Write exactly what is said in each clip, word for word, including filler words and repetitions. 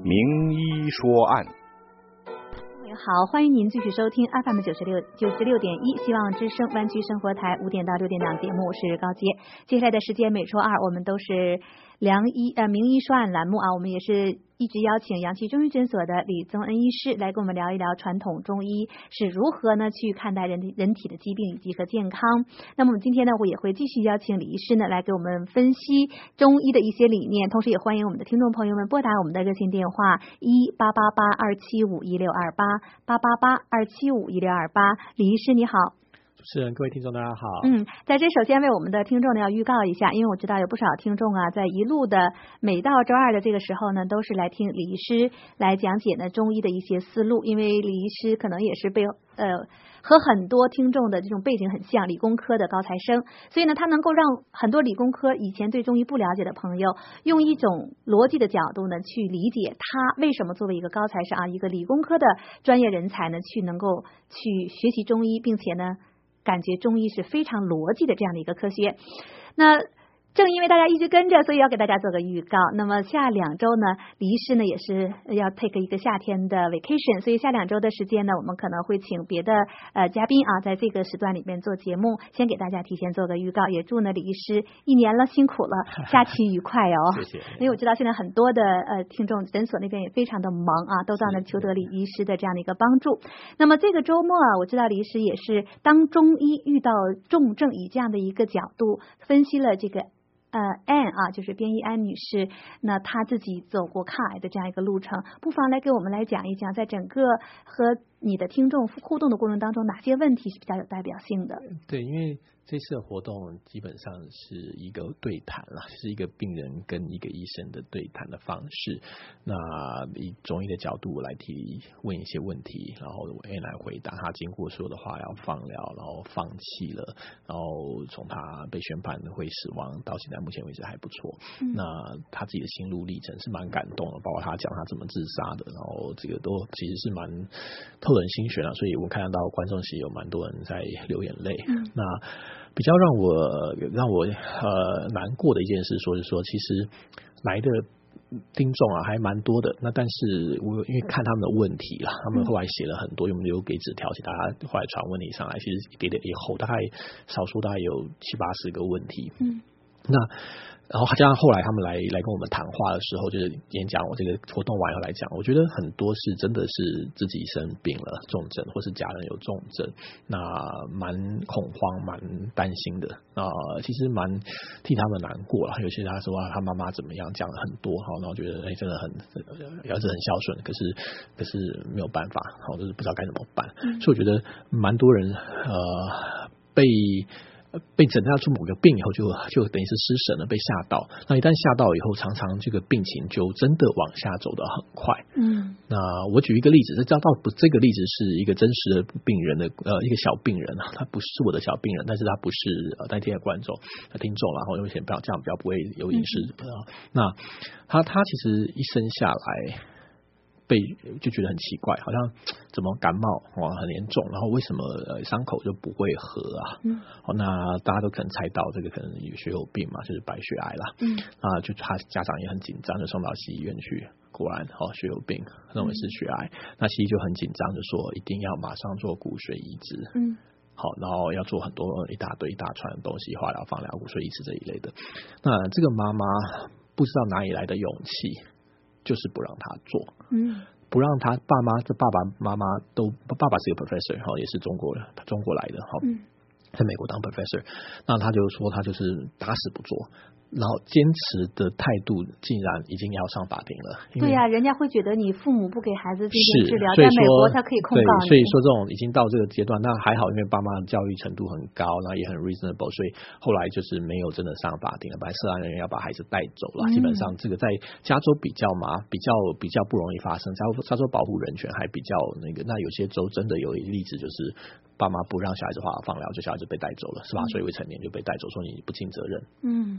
名医说案。 好，欢迎您继续收听 F M 九十六九十六点一希望之声湾区生活台五点到六点档节目，我是高洁。接下来的时间每周二我们都是良医呃名医说案栏目啊，我们也是一直邀请阳气中医诊所的李宗恩医师来跟我们聊一聊传统中医是如何呢去看待人体人体的疾病以及和健康。那么我们今天呢，我也会继续邀请李医师呢来给我们分析中医的一些理念，同时也欢迎我们的听众朋友们拨打我们的热线电话一八八八二七五一六二八八八八二七五一六二八。李医师你好。 主持人，各位听众大家好。 嗯，在这首先为我们的听众呢要预告一下，因为我知道有不少听众啊，在一路的每到周二的这个时候呢，都是来听李医师来讲解呢中医的一些思路，因为李医师可能也是被呃和很多听众的这种背景很像，理工科的高材生，所以呢，他能够让很多理工科以前对中医不了解的朋友，用一种逻辑的角度呢去理解他为什么作为一个高材生啊，一个理工科的专业人才呢，去能够去学习中医，并且呢。感觉中医是非常逻辑的这样的一个科学。那正因为大家一直跟着，所以要给大家做个预告。那么下两周呢，李医师呢也是要 take 一个夏天的 vacation， 所以下两周的时间呢，我们可能会请别的呃嘉宾啊，在这个时段里面做节目，先给大家提前做个预告。也祝呢李医师一年了辛苦了，假期愉快哦。 谢谢。 因为我知道现在很多的呃听众诊所那边也非常的忙啊，都在那求得李医师的这样的一个帮助。那么这个周末啊，我知道李医师也是当中医遇到重症，以这样的一个角度分析了这个。呃 ，Anne 啊，就是边一安女士，那她自己走过抗癌的这样一个路程，不妨来给我们来讲一讲，在整个和你的听众互动的过程当中，哪些问题是比较有代表性的？ 对，因为这次的活动基本上是一个对谈啦，是一个病人跟一个医生的对谈的方式。那以中医的角度来提问一些问题，然后我 Anne 来回答。他经过所有的化疗、放疗，然后放弃了，然后从他被宣判会死亡到现在目前为止还不错。嗯、那他自己的心路历程是蛮感动的，包括他讲他怎么自杀的，然后这个都其实是蛮透人心弦了。所以我看到观众席有蛮多人在流眼泪。嗯、那比较让我让我呃难过的一件事，说是说其实来的听众啊还蛮多的，那但是我因为看他们的问题啦，他们后来写了很多，有没有给纸条，其实大家后来传问题上来，其实一叠叠以后，大概少数大概有七八十个问题。嗯，那。然后加上后来他们来来跟我们谈话的时候，就是演讲我这个活动完以后来讲，我觉得很多是真的是自己生病了重症，或是家人有重症，那蛮恐慌蛮担心的啊、呃，其实蛮替他们难过了。有些他说啊他妈妈怎么样讲了很多，好，那我觉得哎真的很儿子很孝顺，可是可是没有办法，好，就是不知道该怎么办。嗯、所以我觉得蛮多人呃被。被诊断出某个病以后就，就就等于是失神了，被吓到。那一旦吓到以后，常常这个病情就真的往下走得很快。嗯，那我举一个例子，这叫到不这个例子是一个真实的病人的呃一个小病人啊，他不是我的小病人，但是他不是呃那天的观众、听众啦，然后有些不要这样比较不会有隐私。嗯、那他他其实一生下来。被就觉得很奇怪，好像怎么感冒哦很严重，然后为什么呃伤口就不会合啊？嗯，哦，那大家都可能猜到这个可能有血友病嘛，就是白血癌啦。嗯，啊，就他家长也很紧张，就送到西医院去，果然哦血友病认为是血癌，嗯、那西医就很紧张，就说一定要马上做骨髓移植。嗯。好，然后要做很多一大堆一大串的东西，化疗、放疗、骨髓移植这一类的。那这个妈妈不知道哪里来的勇气。就是不让他做，嗯，不让他爸妈，这爸爸妈妈都，爸爸是一个 professor 哈，也是中国人，中国来的哈，嗯，在美国当 professor， 那他就说他就是打死不做。然后坚持的态度竟然已经要上法庭了。 对呀、啊，人家会觉得你父母不给孩子进行治疗，在美国他可以控告你。 所以说这种已经到这个阶段，那还好，因为爸妈的教育程度很高，然后也很 reasonable， 所以后来就是没有真的上法庭了。本来涉案人员要把孩子带走了，嗯、基本上这个在加州比较嘛，比较比较不容易发生。加州加州保护人权还比较那个，那有些州真的有例子就是。爸妈不让小孩子化疗放疗，就小孩子被带走了，是吧？嗯、所以未成年就被带走，说你不尽责任。嗯 ，anyway，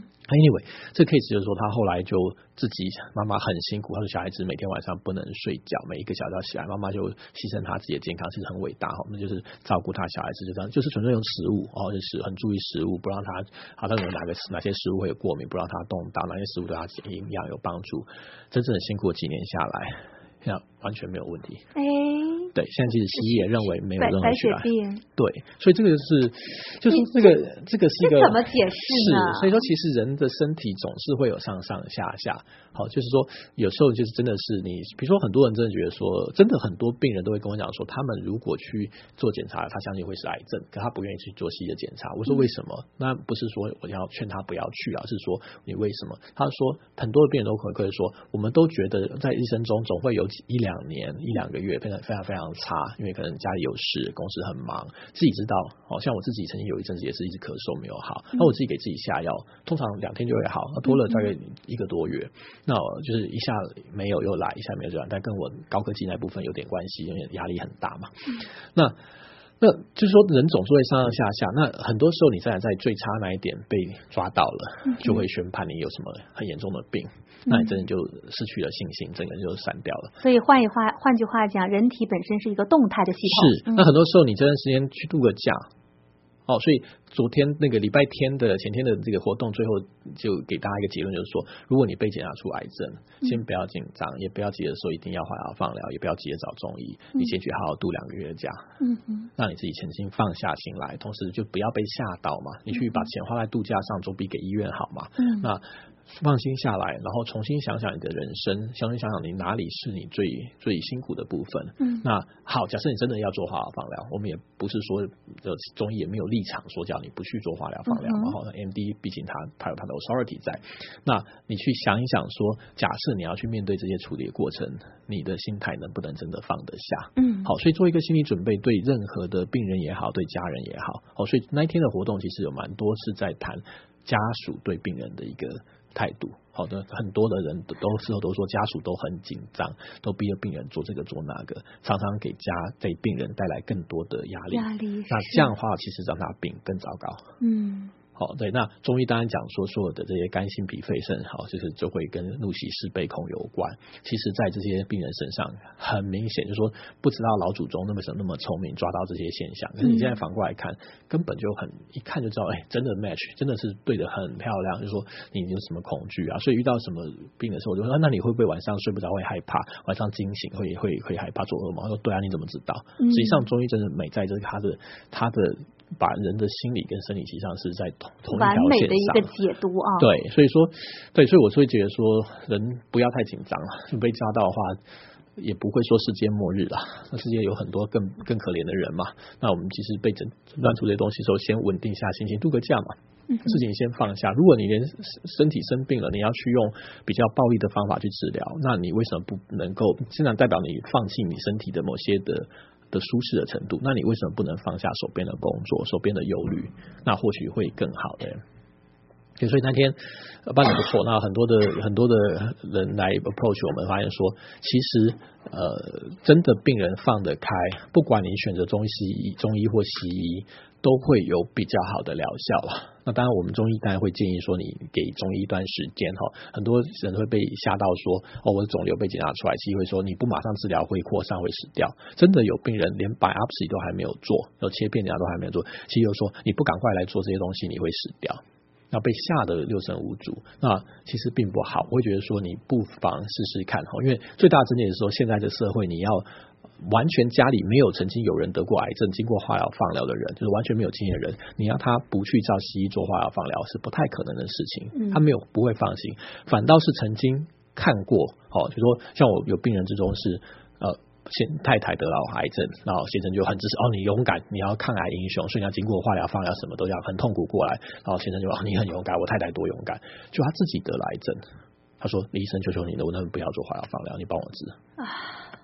Anyway， 这个 case 就是说，他后来就自己妈妈很辛苦，他的小孩子每天晚上不能睡觉，每一个小觉起来，妈妈就牺牲他自己的健康，其实很伟大哈。那就是照顾他小孩子，就这样，就是纯粹用食物哦，就是很注意食物，不让他好像有哪个哪些食物会有过敏，不让他动到，哪些食物对他营养有帮助。真正的辛苦几年下来，现在完全没有问题。 哎。 对，现在其实西医也认为没有任何血癌。对，所以这个是，就是这个这个是一个怎么解释呢？ 是，所以说其实人的身体总是会有上上下下。好，就是说有时候就是真的是你，比如说很多人真的觉得说，真的很多病人都会跟我讲说，他们如果去做检查，他相信会是癌症，可他不愿意去做西医的检查。我说为什么？嗯、那不是说我要劝他不要去啊，是说你为什么？他说很多的病人都回馈说，我们都觉得在一生中总会有一两年、一两个月非常非常非常差，因为可能家里有事，公司很忙，自己知道。好像我自己曾经有一阵子也是一直咳嗽没有好，那我自己给自己下药，通常两天就会好，那拖了大概一个多月，那就是一下没有又来，一下没有就来，但跟我高科技那部分有点关系，因为压力很大嘛。那那就是说人总是会上上下下，那很多时候你在在最差那一点被抓到了，就会宣判你有什么很严重的病，那你真的就失去了信心，整个人就散掉了。 所以换一话换句话讲，人体本身是一个动态的系统。 是，那很多时候你这段时间去度个假。哦，所以昨天那个礼拜天的前天的这个活动，最后就给大家一个结论，就是说，如果你被检查出癌症，嗯、先不要紧张，也不要急着说一定要化疗放疗，也不要急着找中医，嗯、你先去好好度两个月的假，嗯嗯，让你自己重新放下心来，同时就不要被吓到嘛，你去把钱花在度假上，总比给医院好嘛，嗯，那放心下来，然后重新想想你的人生，重新想想你哪里是你最最辛苦的部分。嗯，那好，假设你真的要做化疗放疗，我们也不是说中医也没有立场说叫你不去做化疗放疗嘛。好、嗯、，M D 毕竟他他有他的 authority 在。那你去想一想说，假设你要去面对这些处理的过程，你的心态能不能真的放得下？嗯，好，所以做一个心理准备，对任何的病人也好，对家人也好，好，所以那一天的活动其实有蛮多是在谈家属对病人的一个态度。好的，很多的人都事后都说家属都很紧张，都逼着病人做这个做那个，常常给家给病人带来更多的压力。 压力， 那这样的话，其实让他病更糟糕。嗯。好，对，那中医当然讲说所有的这些肝心脾肺肾，好，就是就会跟怒喜事悲恐有关。其实在这些病人身上很明显，就是说不知道老祖宗那么那么聪明抓到这些现象，可是你现在反过来看，根本就很一看就知道，哎，真的 match， 真的是对得很漂亮。就是说你有什么恐惧啊？所以遇到什么病的时候，我就说那你会不会晚上睡不着，会害怕，晚上惊醒会会会害怕做噩梦？他说对啊，你怎么知道？实际上中医真的美在这个他的他的。把人的心理跟生理实际上是在同同一条线上， 完美的一个解读啊。 对，所以说，对，所以我会觉得说，人不要太紧张了，被抓到的话，也不会说世界末日啦。那世界有很多更更可怜的人嘛。那我们其实被诊断出这些东西的时候，先稳定下心情，度个假嘛。事情先放下。如果你连身体生病了，你要去用比较暴力的方法去治疗，那你为什么不能够？现在代表你放弃你身体的某些的。的舒适的程度，那你为什么不能放下手边的工作，手边的忧虑？那或许会更好的。所以那天办得不错，那很多的很多的人来 approach 我们，发现说，其实呃，真的病人放得开，不管你选择中医、西医、中医或西医，都会有比较好的疗效了。那当然，我们中医当然会建议说，你给中医一段时间哈。很多人会被吓到说，哦，我的肿瘤被检查出来，西医会说你不马上治疗会扩散会死掉。真的有病人连 biopsy 都还没有做，有切片检查都还没有做，西医又说你不赶快来做这些东西，你会死掉。要被吓得六神无主，那其实并不好。我会觉得说，你不妨试试看哈，因为最大的症结是说，现在的社会你要完全家里没有曾经有人得过癌症、经过化疗放疗的人，就是完全没有经验的人，你要他不去照西医做化疗放疗是不太可能的事情。他没有不会放心，反倒是曾经看过，哦，就说像我有病人之中是呃。先太太得了癌症，然后先生就很支持哦，你勇敢，你要抗癌英雄，所以你要经过化疗、放疗什么都要很痛苦过来。然后先生就哦，你很勇敢，我太太多勇敢，就他自己得了癌症，他说李医生求求你了，我能不能不要做化疗放疗，你帮我治啊。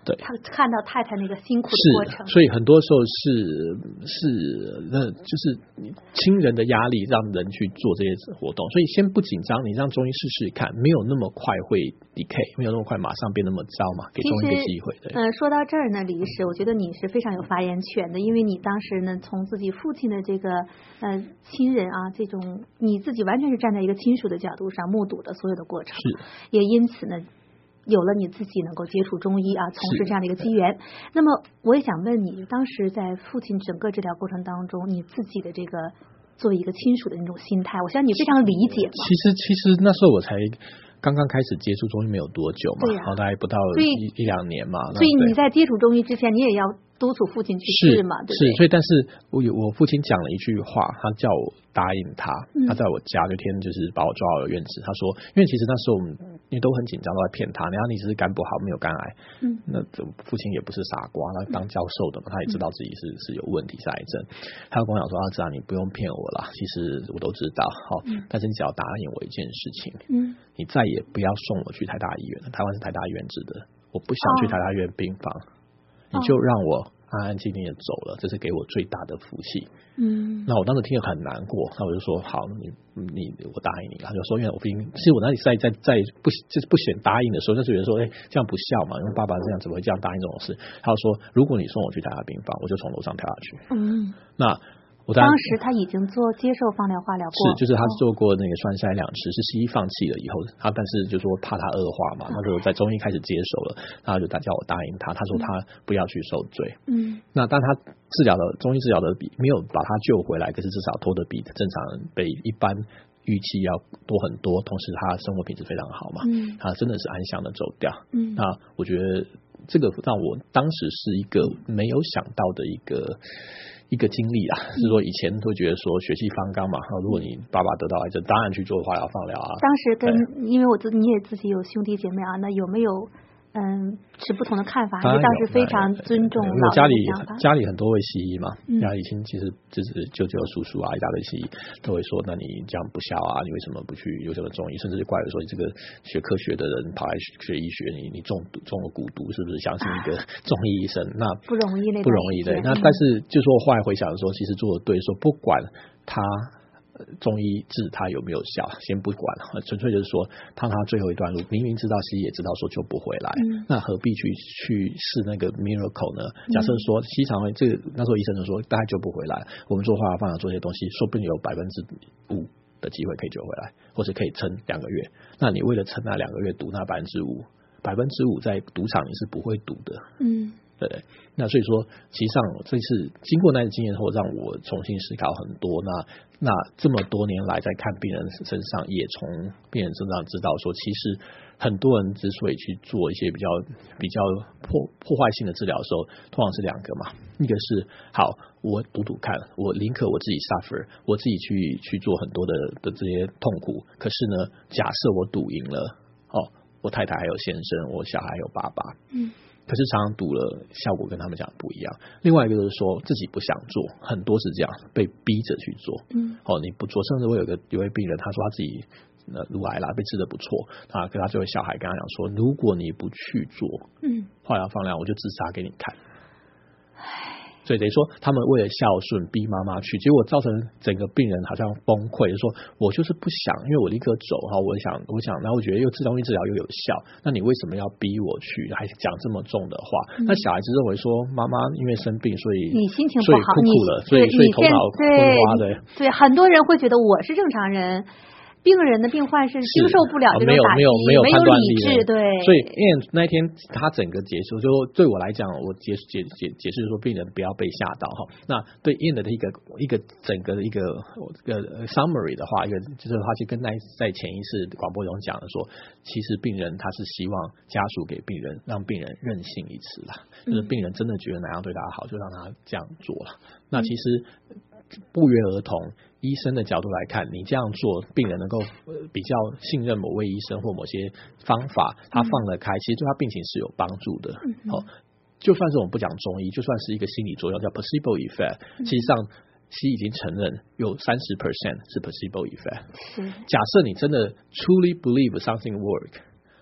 对， 他看到太太那个辛苦的过程， 所以很多时候是是那就是亲人的压力让人去做这些活动，所以先不紧张，你让中医试试看，没有那么快会 decay， 没有那么快马上变那么糟嘛，给中医一个机会。对， 嗯、呃，说到这儿呢，李医师，我觉得你是非常有发言权的，因为你当时呢，从自己父亲的这个呃亲人啊，这种你自己完全是站在一个亲属的角度上目睹的所有的过程， 是， 也因此呢。有了你自己能够接触中医啊，从事这样的一个机缘。那么我也想问你，当时在父亲整个治疗过程当中，你自己的这个作为一个亲属的那种心态，我相信你非常理解嘛。 其实其实那时候我才刚刚开始接触中医没有多久嘛，然后、啊、大概不到一一两年嘛。 所以你在接触中医之前，你也要督促父亲去试嘛，对不对？ 是，所以但是我有我父亲讲了一句话，他叫我答应他，嗯、他在我家就天就是把我抓到了院子，他说，因为其实那时候我们因为都很紧张，都在骗他，然后你只是肝不好没有肝癌，嗯，那父亲也不是傻瓜，他当教授的嘛，他也知道自己是是有问题是癌症，他就跟我讲说，啊，这样你不用骗我啦，其实我都知道，好、嗯，但是你只要答应我一件事情，嗯，你再也不要送我去台大医院了，台湾是台大医院制的，我不想去台大医院病房。哦，你就让我安安静静的走了，这是给我最大的福气。嗯，那我当时听了很难过，那我就说好，你你我答应你。他就说，因为我毕竟，其实我那里在在在不就是不选答应的时候，就是觉得说，哎、欸，这样不孝嘛，因为爸爸这样怎么会这样答应这种事？他就说，如果你送我去台大病房，我就从楼上跳下去。嗯，那。我当时他已经做接受放疗化疗过， 是就是他做过那个栓塞两次，是西医放弃了以后，他但是就说怕他恶化嘛，那就在中医开始接手了，然后就他叫我答应他，他说他不要去受罪。嗯，那但他治疗的中医治疗的比没有把他救回来，可是至少拖得比正常人被一般预期要多很多，同时他生活品质非常好嘛，嗯，他真的是安详的走掉。嗯，那我觉得这个让我当时是一个没有想到的一个。一个经历啊，是说以前会觉得说血气方刚嘛，如果你爸爸得到癌症，当然去做化疗放疗啊。 当时跟因为我自你也自己有兄弟姐妹啊，那有没有嗯持不同的看法？还是当时非常尊重老人的家里想法？ 家里很多位西医嘛，嗯、家里以前其实就是舅舅、叔叔啊，一大堆西医都会说，那你这样不孝啊，你为什么不去有什么中医？甚至就怪我说你这个学科学的人跑来学医学，你你中毒中了蛊毒，是不是相信一个中医医生？那不容易， 不容易的。那但是就说后来回想说，其实做的对，说不管他。中医治他有没有效先不管，纯粹就是说当他最后一段路明明知道西医也知道说救不回来、嗯、那何必去去试那个 miracle 呢？假设说西肠胃这个那时候医生就说大概救不回来，我们做化疗放疗做这些东西说不定有百分之五的机会可以救回来，或者可以撑两个月，那你为了撑那两个月赌那百分之五百分之五在赌场你是不会赌的。嗯，对对，那所以说，实际上这次经过那次经验后，让我重新思考很多。那那这么多年来，在看病人身上，也从病人身上知道说，其实很多人之所以去做一些比较比较破破坏性的治疗的时候，通常是两个嘛，一个是好，我赌赌看，我宁可我自己 suffer， 我自己去去做很多的的这些痛苦，可是呢，假设我赌赢了，哦，我太太还有先生，我小孩还有爸爸，嗯。可是常常赌了，效果跟他们讲的不一样。另外一个就是说自己不想做，很多是这样被逼着去做。嗯，哦，你不做，甚至会有个有位病人，他说他自己呃乳癌啦，被治得不错，啊，跟他这位小孩跟他讲说，如果你不去做，嗯，化疗放疗，我就自杀给你看。所以等于说，他们为了孝顺逼妈妈去，结果造成整个病人好像崩溃，就说我就是不想，因为我立刻走哈，我想我想，然后我觉得又治中医治疗又有效，那你为什么要逼我去，还讲这么重的话？嗯、那小孩子认为说，妈妈因为生病，所以你心情不好， 所以哭哭了，所以所以头脑昏花的。 对，很多人会觉得我是正常人。病人的病患是经受不了这种打击， 没有没有没有判断力理智，对。 所以因为那一天他整个结束，就对我来讲，我解解解解释说病人不要被吓到哈。那对 Ian 的一个一个整个的一个一个 summary 的话，一个就是他就跟那在前一次广播中讲的说，其实病人他是希望家属给病人让病人任性一次啦，就是病人真的觉得哪样对他好，就让他这样做了。那其实不约而同。医生的角度来看，你这样做，病人能够、呃、比较信任某位医生或某些方法，他放得开，其实对他病情是有帮助的。嗯哦、就算是我们不讲中医，就算是一个心理作用叫 placebo effect，、嗯、实际上西医已经承认有 百分之三十 是 placebo effect。假设你真的 truly believe something work，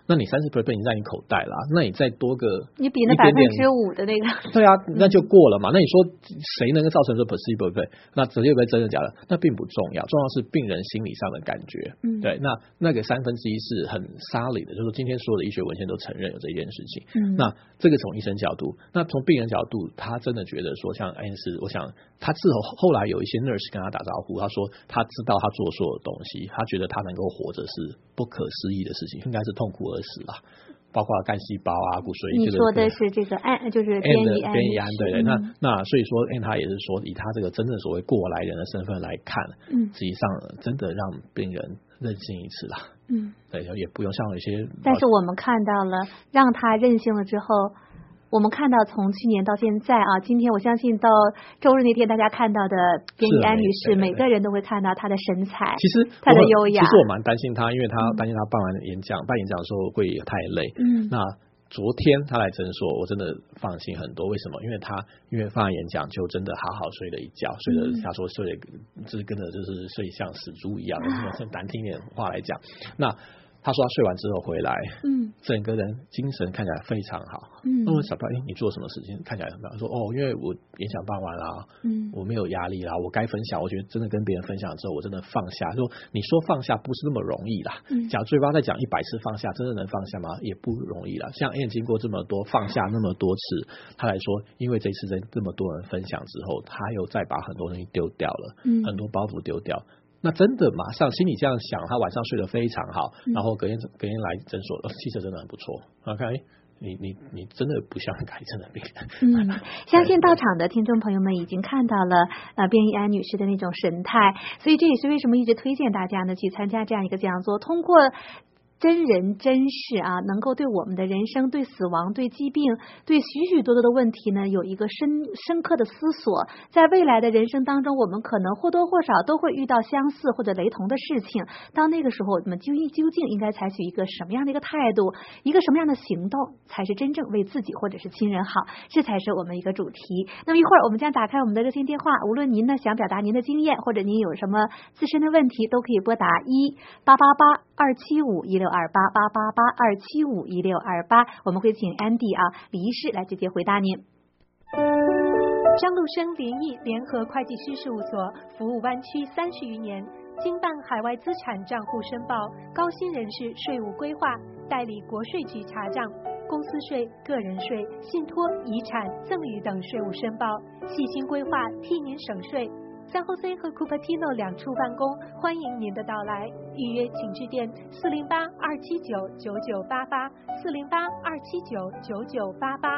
那你三十 percent 已经在你口袋了，那你再多个你比那百分之五的那个， 对啊，那就过了嘛。那你说谁能够造成这 placebo effect？ 那这会不会真的假的？那并不重要，重要是病人心理上的感觉。嗯，对，那那个三分之一是很 solid 的，就是说今天所有的医学文献都承认有这件事情。嗯，那这个从医生角度，那从病人角度，他真的觉得说，像安斯，我想他之后后来有一些 nurse 跟他打招呼，他说他知道他做所有的东西，他觉得他能够活着是不可思议的事情，应该是痛苦而死啦。包括干细胞啊、骨髓， 你说的是这个胺，就是边乙胺， 边乙胺，对对。嗯、那那所以说，他也是说，以他这个真正所谓过来人的身份来看，嗯，实际上真的让病人任性一次啦。嗯，对，也不用像有些。 但是我们看到了，让他任性了之后。我们看到从去年到现在啊，今天我相信到周日那天大家看到的边乙安女士，每个人都会看到她的神采， 其实她的优雅。 其实我蛮担心她，因为她担心她办完演讲，办演讲的时候会太累。嗯，那昨天她来诊所，我真的放心很多。为什么？因为她因为办完演讲就真的好好睡了一觉，睡了她说睡了就是跟着就是睡像死猪一样，用难听点话来讲，那。他说他睡完之后回来，嗯，整个人精神看起来非常好。嗯，那我小朋友，哎，你做什么事情看起来很好？说哦，因为我演讲办完啦，嗯，我没有压力啦，我该分享，我觉得真的跟别人分享之后，我真的放下。说你说放下不是那么容易啦，嗯，讲对方再讲一百次放下，真的能放下吗？也不容易啦。像 Ann 经过这么多放下那么多次，他来说，因为这次跟这么多人分享之后，他又再把很多东西丢掉了，嗯，很多包袱丢掉。那真的马上心里这样想，他晚上睡得非常好，嗯、然后隔天隔天来诊所，气色真的很不错。OK， 你你你真的不像癌症的病人。 嗯，相信到场的听众朋友们已经看到了呃边乙安女士的那种神态，所以这也是为什么一直推荐大家呢去参加这样一个讲座，通过。真人真事啊，能够对我们的人生、对死亡、对疾病、对许许多多的问题呢，有一个深深刻的思索。在未来的人生当中，我们可能或多或少都会遇到相似或者雷同的事情。到那个时候，我们究竟究竟应该采取一个什么样的一个态度，一个什么样的行动，才是真正为自己或者是亲人好？这才是我们一个主题。那么一会儿我们将打开我们的热线电话，无论您呢想表达您的经验，或者您有什么自身的问题，都可以拨打一八八八二七五一六二八八八八二七五一六二八，我们会请 Andy 啊李医师来直接回答您。 张路生联谊联合会计师事务所服务湾区三十余年，经办海外资产账户申报、高薪人士税务规划，代理国税局查账、公司税、个人税、信托、遗产、赠与等税务申报，细心规划，替您省税。三后 C 和 Cupertino 两处办公，欢迎您的到来。预约请致电四零八二七九九九八八四零八二七九九九八八。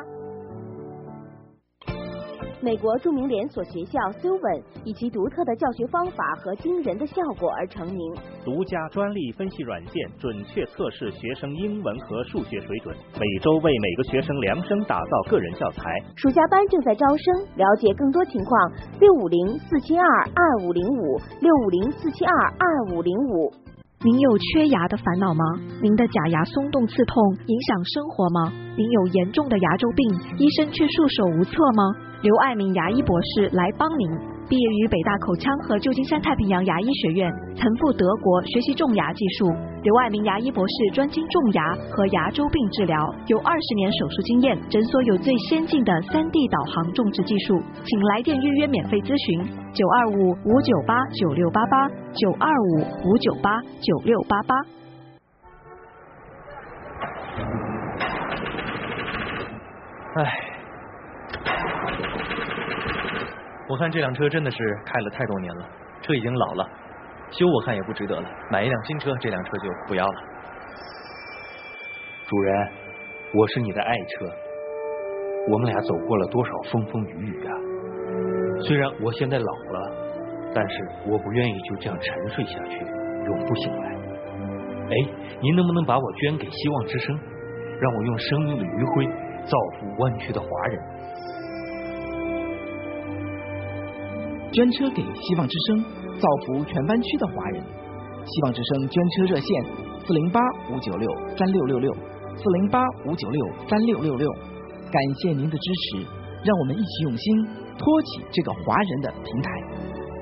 美国著名连锁学校 Sylvan 以其独特的教学方法和惊人的效果而成名。 独家专利分析软件，准确测试学生英文和数学水准，每周为每个学生量身打造个人教材。 暑假班正在招生，了解更多情况，六五零四七二二五零五六五零四七二二五零五。 您有缺牙的烦恼吗？您的假牙松动刺痛影响生活吗？您有严重的牙周病，医生却束手无策吗？刘爱民牙医博士来帮您。毕业于北大口腔和旧金山太平洋牙医学院，曾赴德国学习种牙技术。刘爱民牙医博士专精种牙和牙周病治疗，有二十年手术经验，诊所有最先进的 三 D 导航种植技术，请来电预约免费咨询九二五五九八九六八八九二五五九八九六八八。 唉，我看这辆车真的是开了太多年了，车已经老了，修我看也不值得了，买一辆新车，这辆车就不要了。 主人，我是你的爱车，我们俩走过了多少风风雨雨啊！虽然我现在老了，但是我不愿意就这样沉睡下去，永不醒来。哎，您能不能把我捐给希望之声，让我用生命的余晖造福湾区的华人？ 捐车给希望之声，造福全湾区的华人。希望之声捐车热线：四零八五九六三六六六，四零八五九六三六六六。感谢您的支持，让我们一起用心托起这个华人的平台。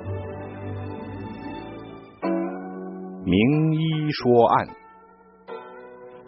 名医说案。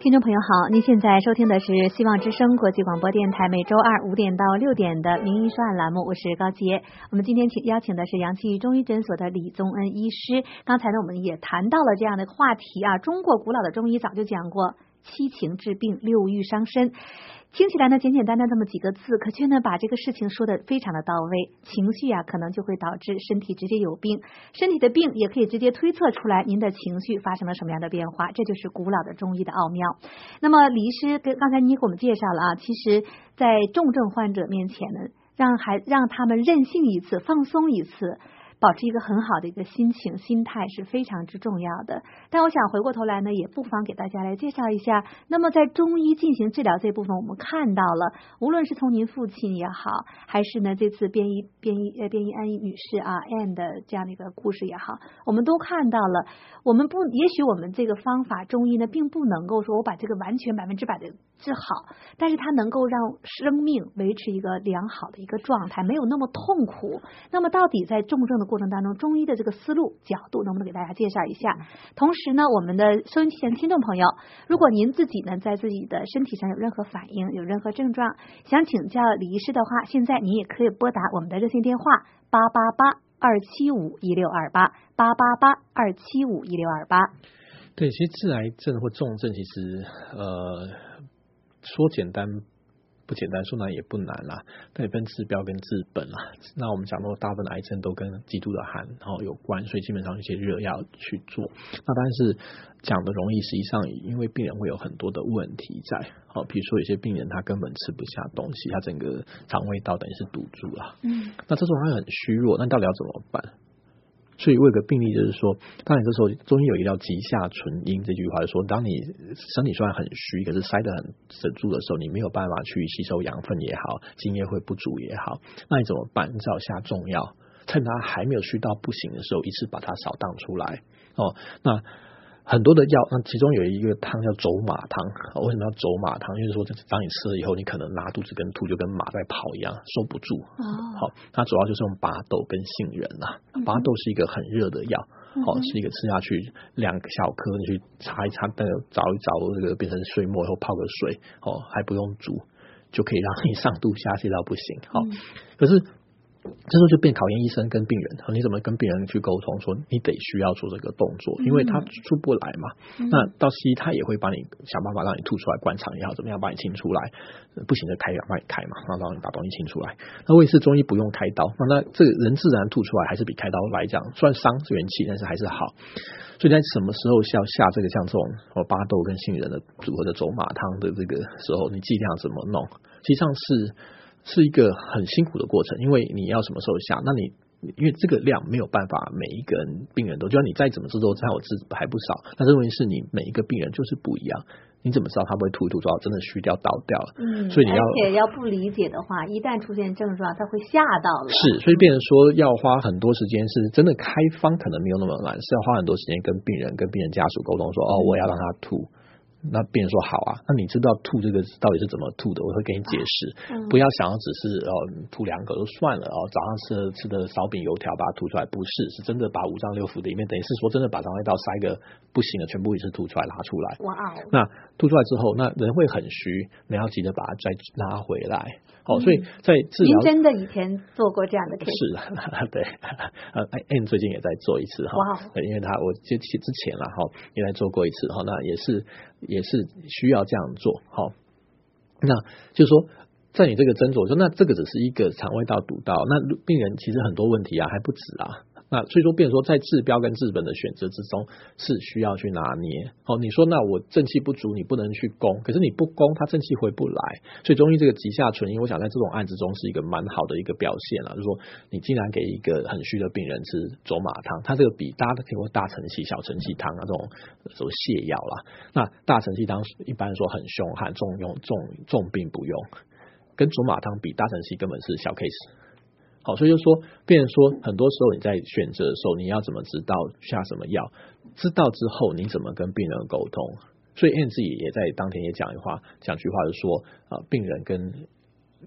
听众朋友好，您现在收听的是希望之声国际广播电台每周二五点到六点的名医说案栏目，我是高洁。我们今天请邀请的是阳气中医诊所的李宗恩医师。刚才呢，我们也谈到了这样的话题啊，中国古老的中医早就讲过七情治病，六欲伤身。听起来呢简简单单这么几个字，可却呢把这个事情说得非常的到位。情绪啊可能就会导致身体直接有病，身体的病也可以直接推测出来您的情绪发生了什么样的变化，这就是古老的中医的奥妙。那么李医师跟刚才你给我们介绍了啊，其实在重症患者面前呢，让孩让他们任性一次，放松一次，保持一个很好的一个心情心态是非常之重要的。但我想回过头来呢，也不妨给大家来介绍一下，那么在中医进行治疗这部分，我们看到了无论是从您父亲也好，还是呢这次便衣便衣呃便衣安女士啊 Anne 的这样的一个故事也好，我们都看到了，我们不也许我们这个方法中医呢并不能够说我把这个完全百分之百的治好，但是它能够让生命维持一个良好的一个状态，没有那么痛苦。那么到底在重症的过程当中，中医的这个思路角度能不能给大家介绍一下？同时呢，我们的收音机前听众朋友，如果您自己呢在自己的身体上有任何反应，有任何症状，想请教李医师的话，现在您也可以拨打我们的热线电话八八八二七五一六二八八八八二七五一六二八。 对，其实致癌症或重症，其实呃说简单不简单，说难也不难啦，但也分治标跟治本啦。那我们讲到大部分的癌症都跟极度的寒然后有关，所以基本上一些热药去做。那当然是讲的容易，实际上因为病人会有很多的问题在，好，比如说有些病人他根本吃不下东西，他整个肠胃道等于是堵住了，嗯，那这种他很虚弱，那到底要怎么办？所以我有个病例就是说，当然这时候中医有一个叫急下存阴这句话，就是说当你身体虽然很虚，可是塞得很死住的时候，你没有办法去吸收养分也好，津液会不足也好，那你怎么办？你只好下重药，趁它还没有虚到不行的时候，一次把它扫荡出来。哦，那很多的药，那其中有一个汤叫走马汤。为什么要走马汤？就是说当你吃了以后，你可能拉肚子跟吐就跟马在跑一样，收不住。哦，好，它主要就是用巴豆跟杏仁啊。巴豆是一个很热的药，哦，是一个吃下去两个小颗，你去擦一擦，那个找一找这个变成碎末以后泡个水，哦，还不用煮，就可以让你上肚下泻到不行。好，嗯，可是这时候就变考验医生跟病人，你怎么跟病人去沟通说你得需要做这个动作，因为他出不来嘛，嗯，那到西医他也会帮你想办法让你吐出来，灌肠也好怎么样帮你清出来，不行的开药帮你开嘛，然后让你把东西清出来。那我也是中医不用开刀，那这个人自然吐出来还是比开刀来讲虽然伤元气但是还是好。所以在什么时候要下这个像这种巴豆跟杏仁的组合的走马汤的这个时候，你剂量怎么弄，实际上是是一个很辛苦的过程，因为你要什么时候下，那你因为这个量没有办法每一个人病人都，就算你再怎么治都在我治还不少，但是问题是你每一个病人就是不一样，你怎么知道他不会吐一吐之后真的虚掉倒掉了？嗯，所以你要而且要不理解的话，一旦出现症状他会吓到了。 是，所以变成说要花很多时间，是真的开方可能没有那么难，是要花很多时间跟病人跟病人家属沟通说，哦，我要让他吐。那病人说好啊，那你知道吐这个到底是怎么吐的，我会给你解释，嗯，不要想要只是哦吐两口就算了，哦早上吃的吃的烧饼油条把它吐出来，不是，是真的把五脏六腑的里面等于是说真的把肠胃道塞个不行的全部一次吐出来拉出来。哇哦！那吐出来之后，那人会很虚，你要记得把它再拉回来。哦，所以在治疗， 您真的以前做过这样的 case？ 是啊，对，呃 ，Anne 最近也在做一次哈，哇，因为他我之之前啦哈也在做过一次哈，那也是也是需要这样做哈。那就是说，在你这个斟酌说，那这个只是一个肠胃道堵到，那病人其实很多问题啊还不止啊。那所以说变成说在治标跟治本的选择之中是需要去拿捏。哦，你说那我正气不足你不能去攻，可是你不攻他正气回不来，所以中医这个急下存阴我想在这种案子中是一个蛮好的一个表现啦，就是说你竟然给一个很虚的病人吃走马汤，他这个比大家听过大承气小承气汤啊这种这种泻药啦，那大承气汤一般说很凶悍重用重重病不用，跟走马汤比大承气根本是小 case。好，所以就说变成说很多时候你在选择的时候你要怎么知道下什么药，知道之后你怎么跟病人沟通。所以 Anne 自己也在当天也讲一话讲句话，就是说、呃、病人跟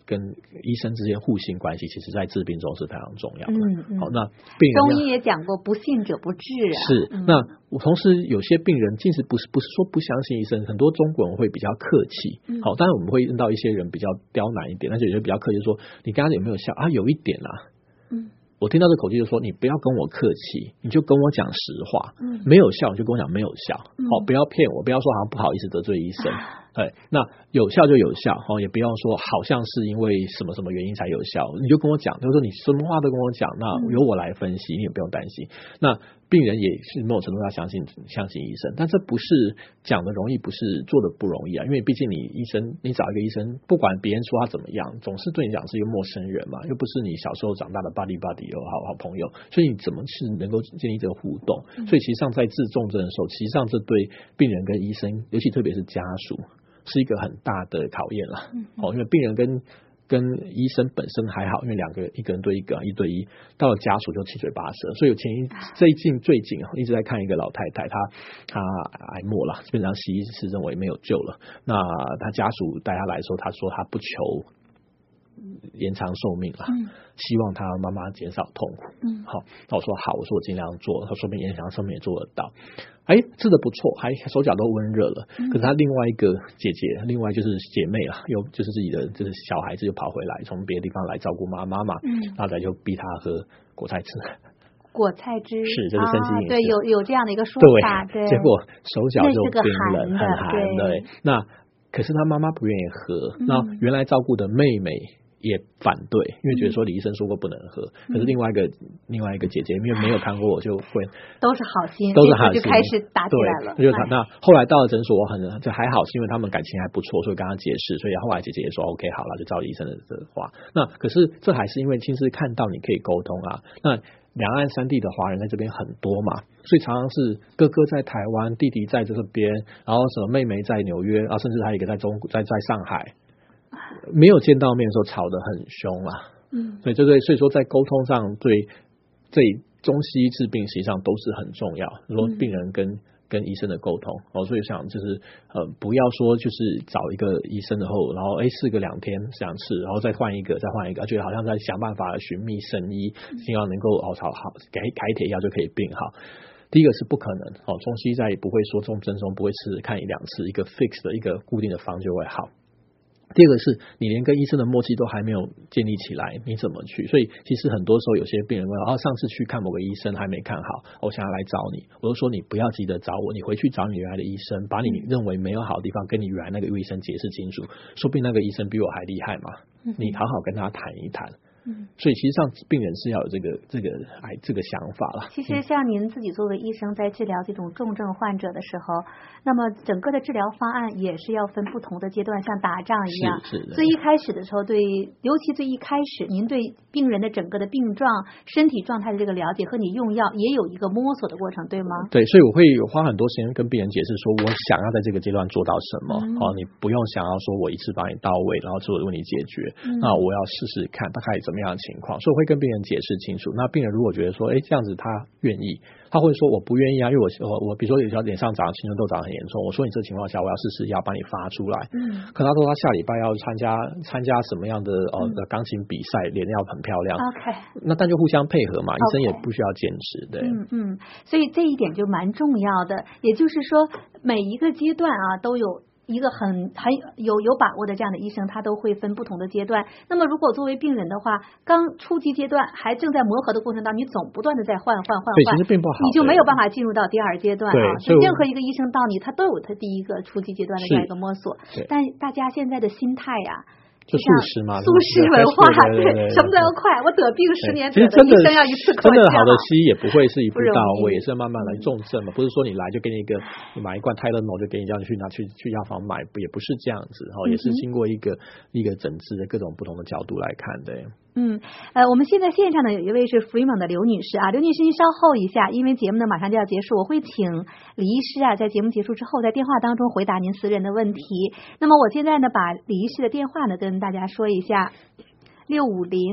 跟医生之间互信关系，其实在治病中是非常重要的。 嗯嗯。 好，那病人中医也讲过，不信者不治啊。 是， 嗯、 那我同时有些病人其实不是不是说不相信医生，很多中国人会比较客气。嗯、好，当然我们会遇到一些人比较刁难一点，但是有些比较客气，说你刚刚有没有效啊？有一点啊。嗯。我听到这口气就说，你不要跟我客气，你就跟我讲实话。嗯，没有效你就跟我讲没有效。嗯，好，不要骗我，不要说好像不好意思得罪医生。啊、对，那有效就有效，哦，也不要说好像是因为什么什么原因才有效，你就跟我讲，就是说你什么话都跟我讲，那由我来分析，你也不用担心。那病人也是某种程度要相信相信医生，但这不是讲的容易，不是做的不容易啊。因为毕竟你医生，你找一个医生，不管别人说他怎么样，总是对你讲是一个陌生人嘛，又不是你小时候长大的 buddy buddy 有好好朋友，所以你怎么是能够建立这个互动？所以其实上在治重症的时候，其实上这对病人跟医生，尤其特别是家属，是一个很大的考验啦。哦，因为病人跟跟医生本身还好，因为两个一个人对一个一对一，到了家属就七嘴八舌。所以我前一最近最近一直在看一个老太太，她她癌末了，基本上西医是认为没有救了。那她家属带她来的时候，她说她不求延长寿命啊，嗯、希望他妈妈减少痛苦。嗯，好，那我说好，我说我尽量做，他说不定延长寿命也做得到。哎，治得不错，还手脚都温热了。嗯、可是他另外一个姐姐，另外就是姐妹啦，又就是自己的就是小孩子又跑回来，从别的地方来照顾妈妈嘛。嗯，然后再就逼他喝果菜汁。 果菜汁是，这是生机饮食、啊。 对，有有这样的一个说法。对， 对结果手脚就冰冷，很寒。 对， 那可是他妈妈不愿意喝，那、嗯、原来照顾的妹妹也反对，因为觉得说李医生说过不能喝。嗯、可是另外一个另外一个姐姐，因为没有看过，我就会都是好心， 都是好心， 就开始打起来了。 对，就那后来到了诊所，我很这还好，是因为他们感情还不错，所以跟他解释，所以后来姐姐也说 OK 好了，就照医生的话。那可是这还是因为亲自看到你可以沟通啊。那两岸三地的华人在这边很多嘛，所以常常是哥哥在台湾，弟弟在这边，然后什么妹妹在纽约啊，甚至还有一个在中在在上海。没有见到面的时候吵得很凶啦，嗯，所以就对，所以说在沟通上对这中西医治病实际上都是很重要，说病人跟、嗯、跟医生的沟通哦，所以想就是呃不要说就是找一个医生然后然后哎试个两天两次，然后再换一个再换一个，觉得好像在想办法寻觅神医，希望能够哦好好给开铁药就可以病好。第一个是不可能哦，中西医在不会说中针中不会吃看一两次一个 fix 的一个固定的方就会好。第二个是你连跟医生的默契都还没有建立起来，你怎么去？所以其实很多时候有些病人问，哦，上次去看某个医生还没看好，我想要来找你，我就说你不要急着找我，你回去找你原来的医生，把你认为没有好的地方跟你原来那个医生解释清楚，说不定那个医生比我还厉害嘛，你好好跟他谈一谈。嗯，所以其实上病人是要有这个这个哎这个想法了。 其实像您自己作为医生，在治疗这种重症患者的时候，那么整个的治疗方案也是要分不同的阶段，像打仗一样。 是是。 最一开始的时候，对，尤其最一开始，您对病人的整个的病状、身体状态的这个了解和你用药也有一个摸索的过程，对吗？ 对，所以我会花很多时间跟病人解释，说我想要在这个阶段做到什么。嗯、哦，你不用想要说我一次帮你到位，然后所有的问题解决。嗯、那我要试试看，大概怎么样的情况，所以我会跟病人解释清楚。那病人如果觉得说，哎，这样子他愿意，他会说我不愿意啊，因为我我我比如说有条脸上长青春痘长很严重，我说你这情况下我要试试药帮你发出来。嗯。可他说他下礼拜要参加参加什么样的呃钢琴比赛，脸要很漂亮。 OK。 那但就互相配合嘛，医生也不需要坚持，对。 嗯嗯，所以这一点就蛮重要的，也就是说每一个阶段啊都有一个很很有有把握的这样的医生，他都会分不同的阶段。那么如果作为病人的话，刚初级阶段还正在磨合的过程当中，你总不断的在换换换换， 对，其实并不好， 你就没有办法进入到第二阶段啊。 所以任何一个医生到你，他都有他第一个初级阶段的这样一个摸索。但大家现在的心态呀、啊。 就素食嘛， 素食文化，对，对对对对，什么都要快。我得病十年， 其实真的医生要一次真的好的西医也不会是一步到位，也是要慢慢来重症嘛。不是说你来就给你一个，你买一罐泰勒诺就给你叫你去拿去去药房买，也不是这样子哈，也是经过一个、嗯、一个诊治的各种不同的角度来看的。 嗯，呃，我们现在线上呢有一位是 Fremont 的刘女士啊，刘女士您稍后一下，因为节目呢马上就要结束，我会请李医师啊在节目结束之后在电话当中回答您私人的问题。那么我现在呢把李医师的电话呢跟大家说一下，六五零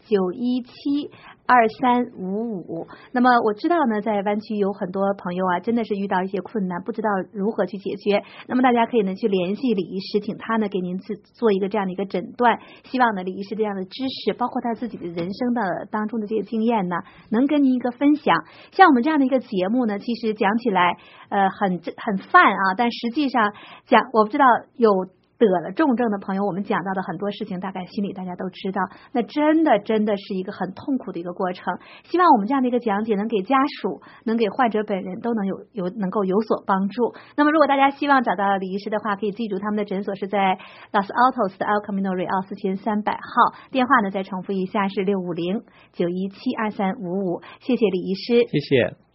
九一七二三五五。那么我知道呢，在湾区有很多朋友啊，真的是遇到一些困难，不知道如何去解决。那么大家可以呢去联系李医师，请他呢给您去做一个这样的一个诊断。希望呢李医师这样的知识，包括他自己的人生的当中的这些经验呢，能跟您一个分享。像我们这样的一个节目呢，其实讲起来呃很很泛啊，但实际上讲我不知道有得了重症的朋友，我们讲到的很多事情大概心里大家都知道，那真的真的是一个很痛苦的一个过程。希望我们这样的一个讲解能给家属，能给患者本人都能有有能够有所帮助。那么如果大家希望找到李医师的话，可以记住他们的诊所是在 Los Altos 的 El Camino Real 四千三百号，电话呢再重复一下是六五零九一七二三五五。谢谢李医师， 谢谢。